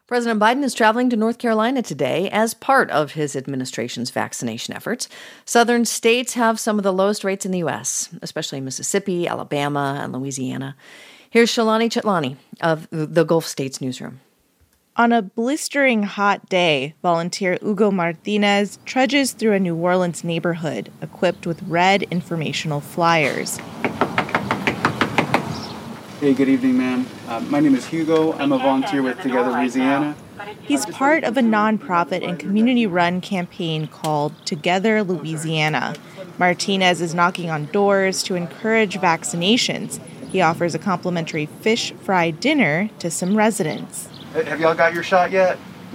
President Biden is traveling to North Carolina today as part of his administration's vaccination efforts. Southern states have some of the lowest rates in the U.S., especially Mississippi, Alabama, and Louisiana. Here's Shalani Chatlani of the Gulf States Newsroom. On a blistering hot day, volunteer Hugo Martinez trudges through a New Orleans neighborhood equipped with red informational flyers. Hey, good evening, ma'am. My name is Hugo. I'm a volunteer with Together Louisiana. He's part of a nonprofit and community-run campaign called Together Louisiana. Martinez is knocking on doors to encourage vaccinations. He offers a complimentary fish fry dinner to some residents. Have y'all got your shot yet?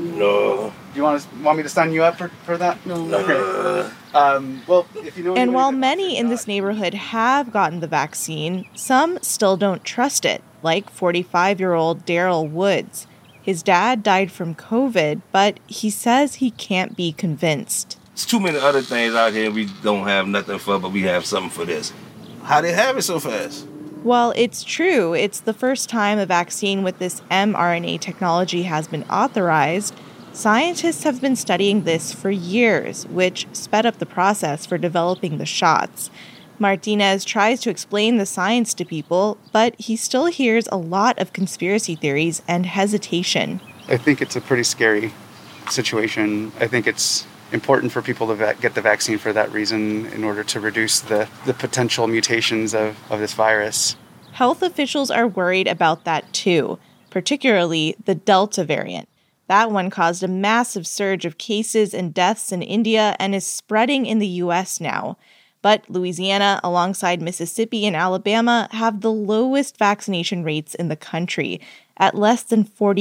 No. Do you want me to sign you up for that? No. Okay. If you know. And while many in this neighborhood have gotten the vaccine, some still don't trust it, like 45-year-old Daryl Woods. His dad died from COVID, but he says he can't be convinced. There's too many other things out here we don't have nothing for, but we have something for this. How they have it so fast? Well, it's true. It's the first time a vaccine with this mRNA technology has been authorized. Scientists have been studying this for years, which sped up the process for developing the shots. Martinez tries to explain the science to people, but he still hears a lot of conspiracy theories and hesitation. I think it's a pretty scary situation. I think it's important for people to get the vaccine for that reason in order to reduce the potential mutations of this virus. Health officials are worried about that too, particularly the Delta variant. That one caused a massive surge of cases and deaths in India and is spreading in the U.S. now. But Louisiana, alongside Mississippi and Alabama, have the lowest vaccination rates in the country, at less than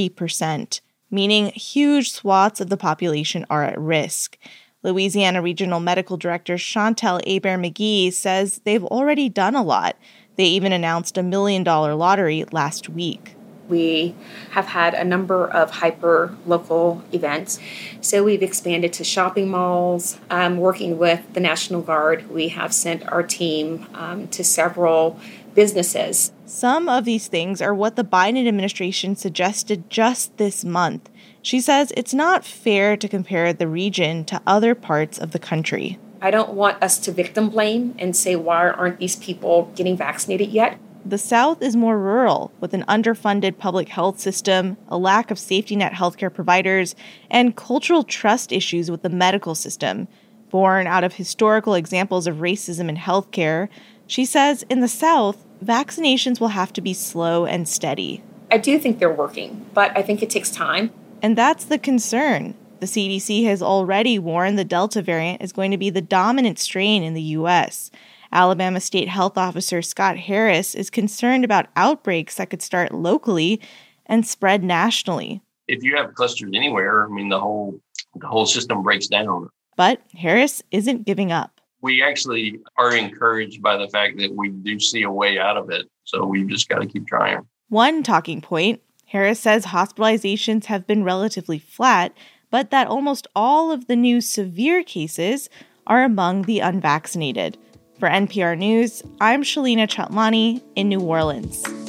40%, meaning huge swaths of the population are at risk. Louisiana Regional Medical Director Chantel Hebert-McGee says they've already done a lot. They even announced a $1 million lottery last week. We have had a number of hyper-local events. So we've expanded to shopping malls. Working with the National Guard, we have sent our team to several businesses. Some of these things are what the Biden administration suggested just this month. She says it's not fair to compare the region to other parts of the country. I don't want us to victim blame and say, why aren't these people getting vaccinated yet? The South is more rural, with an underfunded public health system, a lack of safety net healthcare providers, and cultural trust issues with the medical system. Born out of historical examples of racism in healthcare, she says in the South, vaccinations will have to be slow and steady. I do think they're working, but I think it takes time. And that's the concern. The CDC has already warned the Delta variant is going to be the dominant strain in the U.S. Alabama State Health Officer Scott Harris is concerned about outbreaks that could start locally and spread nationally. If you have clusters anywhere, the whole system breaks down. But Harris isn't giving up. We actually are encouraged by the fact that we do see a way out of it. So we've just got to keep trying. One talking point, Harris says hospitalizations have been relatively flat, but that almost all of the new severe cases are among the unvaccinated. For NPR News, I'm Shalina Chatlani in New Orleans.